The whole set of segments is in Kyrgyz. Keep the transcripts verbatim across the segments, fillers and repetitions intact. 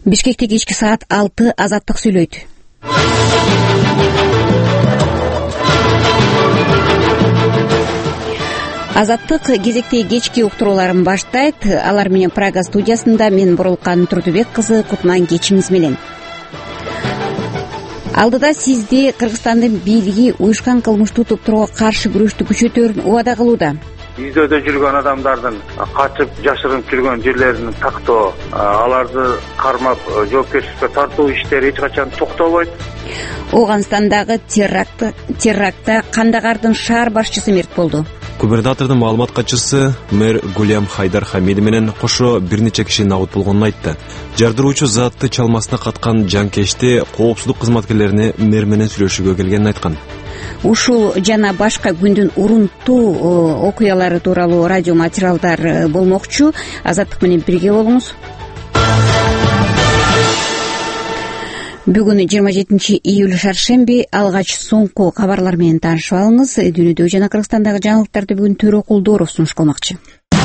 Бишкекте кечки саат алты Азаттык сүйлөйт. Азаттык кезектеги кечки уктурууларын баштайт. Алар менен Прага студиясында мен Бурулкан Турдубек кызы. Кутман кечиңиз менен. Алдыда сизди Кыргызстандын бийлиги уюшкан кылмыштуу топторго каршы күрөштү күчөтөрүн убада кылууда. Издөдө жүргөн адамдардын качып жашырынып жүргөн жерлерин тактоо, аларды кармап жоопкерчиликке тартуу иштери эч качан токтобойт. Ооганстандагы теракт терактта Кандагардын шаар башчысы мерт болду. Губернатордун маалымат катчысы мэр Гулям Хайдар Хамиди менен кошо бир нече киши набыт болгонун айтты. Жардыруучу затты чалмасына каткан жанкечти коопсуздук кызматкерлерине мэр менен сүйлөшүүгө келгенин айткан. Ушул жана башка күндүн урунтуу окуялары тууралуу радио материалдар болмокчу. Азаттык менен бирге болуңуз. Бүгүн жыйырма жетинчи июль шаршемби. Алгач соңку кабарлар менен таанышып алыңыз. Дүйнөдөгү жана Кыргызстандагы жаңылыктарды бүгүн Төрө Кулдоров сунуш кылмакчы.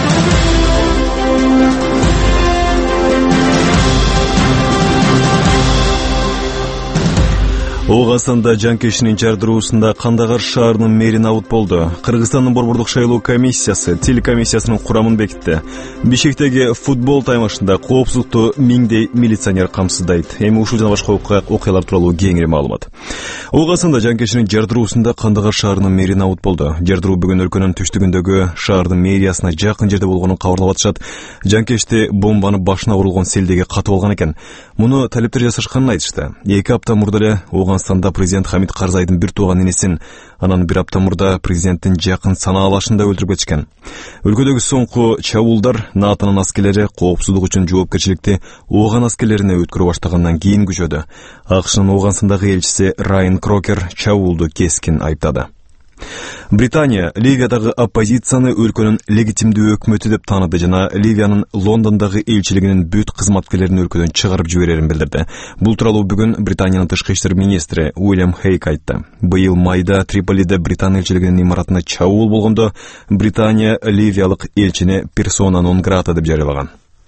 Ооганстанда жанкечтинин жардыруусунда Кандагар шаарынын мэри набыт болду. Кыргызстандын борбордук шайлоо комиссиясы телекомиссиясынын курамын бекитти. Бишкектеги футбол таймашында коопсуздукту миңдей милиционер камсыздайт. Эми ушул жана башка окуялар тууралуу кеңири маалымат. Ооганстанда жанкечтинин жардыруусунда Кандагар шаарынын мэри набыт болду. Жардыруу бүгүн өлкөнүн түштүгүндөгү шаардын мэриясына жакын жерде болгонун кабарлап атышат. Жанкечти бомбаны башына урулган селдеге катып алган экен. Муну талептер жасашканын айтышты. Эки апта мурда эле Ооганстанда президент Хамид Карзайдын бир тууган инесин, анан бир апта мурда президенттин жакын санаалашында өлтүрүп кетишкен. Өлкөдөгү соңку чабуулдар НАТОнун аскерлери коопсуздук үчүн жоопкерчиликти Ооган аскерлерине өткөрө баштагандан кийин күчөдү. АКШнын Ооганстандагы элчиси Райан Крокер чабуулду кескин айыптады. Британия Ливиядагы оппозицияны өлкөнүн легитимдүү өкмөтү деп тааныды жана Ливиянын Лондондогу элчилигинин бүт кызматкерлерин өлкөдөн чыгарып жиберерин билдирди. Бул тууралуу бүгүн Британиянын тышкы иштер министри Уильям Хейк айтты. Быйыл майда Триполиде Британ элчилигинин имаратына чабуул болгондо Британия ливиялык элчини персона нон грата деп жарыялаган.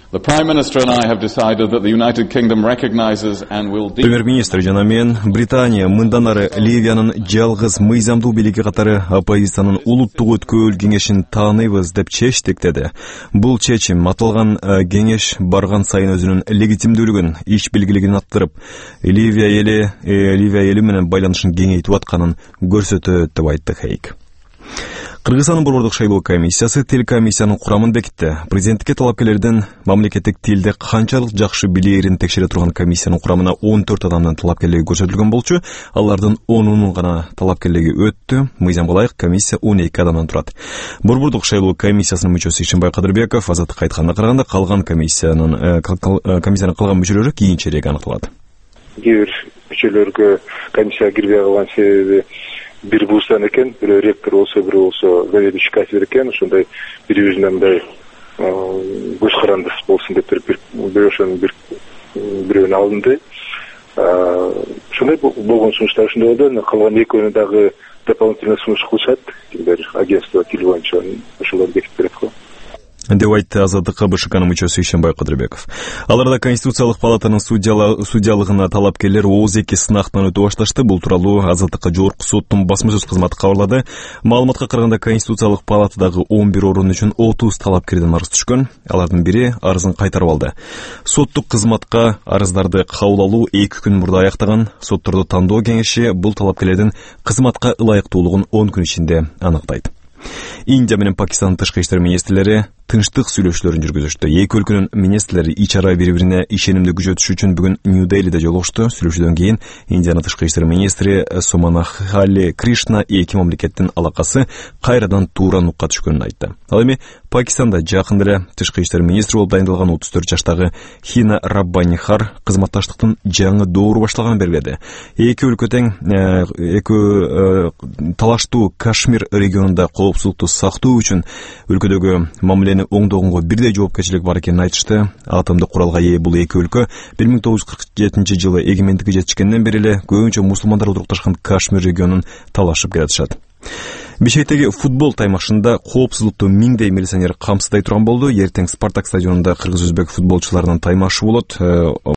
Премьер-министр жана мен Британия мындан ары Ливиянын жалгыз мыйзамдуу бийлиги катары оппозициянын улуттук өткөөл кеңешин тааныйбыз деп чечтик деди. Бул чечим аталган кеңеш барган сайын өзүнүн легитимдүүлүгүн, иш билгилигин арттырып, Ливия эли Ливия эли менен байланышын кеңейтип атканын көрсөтөт деп айтты Хейк. Кыргызстандын борбордук шайлоо комиссиясы телекомиссиянын курамын бекитти. Президенттикке талапкерлердин мамлекеттик тилде канчалык жакшы билээрин текшере турган комиссиянын курамына он төрт адамдын талапкерлиги көрсөтүлгөн болчу. Алардын онунун гана талапкерлиги өттү. Мыйзамга ылайык комиссия он эки адамдан турат. Борбордук шайлоо комиссиясынын мүчөсү Ишимбай Кадырбеков Азаттыкка айтканына караганда калган комиссиянын комиссиянын калган мүчөлөрү кийинчерээк аныкталат. Кээ бир мүчөлөргө комиссияга кирбей калган себеби бир буустан экен, бирөө ректор болсо, бирөө болсо заведующий кафедра экен, ошондой бири-биринен мындай көз карандыс болсун деп бир бирөө ошонун бир бирөөнү алынды. Ошондой болгон сунуштар ошондой болду. Калган экөөнү дагы дополнительно сунуш кылышат. Кимдер агентство тил боюнча ошолорду бекитип берет го. деп айтты Азаттыкка БШКнын мүчөсү Ишимбай Кадырбеков. Аларда Конституциялык палатанын судьялыгына талапкерлер ооз эки сынактан өтүп башташты. Бул тууралуу Азаттыкка жогорку соттун басма сөз кызматы кабарлады. Маалыматка караганда Конституциялык палатадагы он бир орун үчүн отуз талапкерден арыз түшкөн. Алардын бири арызын кайтарып алды. Соттук кызматка арыздарды кабыл алуу эки күн мурда аяктаган. Сотторду тандоо кеңеши бул талапкерлердин кызматка ылайыктуулугун он күн ичинде аныктайт. Индия менен Пакистандын тышкы иштер министрлери тынчтык сүйлөшүүлөрүн жүргүзүштү. Эки өлкөнүн министрлери ич ара бири-бирине ишенимди күчөтүш үчүн бүгүн Нью-Делиде жолугушту. Сүйлөшүүдөн кийин Индиянын тышкы иштер министри Соманахали Кришна эки мамлекеттин алакасы кайрадан туура нукка түшкөнүн айтты. Ал эми Пакистанда жакында эле тышкы иштер министри болуп дайындалган отуз төрт жаштагы Хина Раббани Хар кызматташтыктын жаңы доору башталганын белгиледи. Эки өлкө тең эки талаштуу Кашмир регионунда коопсуздукту сактоо үчүн өлкөдөгү мамилени оңдогонго бирдей жоопкерчилик бар экенин айтышты. Атомдук куралга ээ бул эки өлкө бир миң тогуз жүз кырк жетинчи жылы эгемендикке жетишкенден бери эле көбүнчө мусулмандар отурукташкан Кашмир регионун талашып келатышат. Бишкектеги футбол таймашында коопсуздукту миңдей милиционер камсыздай турган болду. Эртең Спартак стадионунда кыргыз-өзбек футболчуларынын таймашы болот.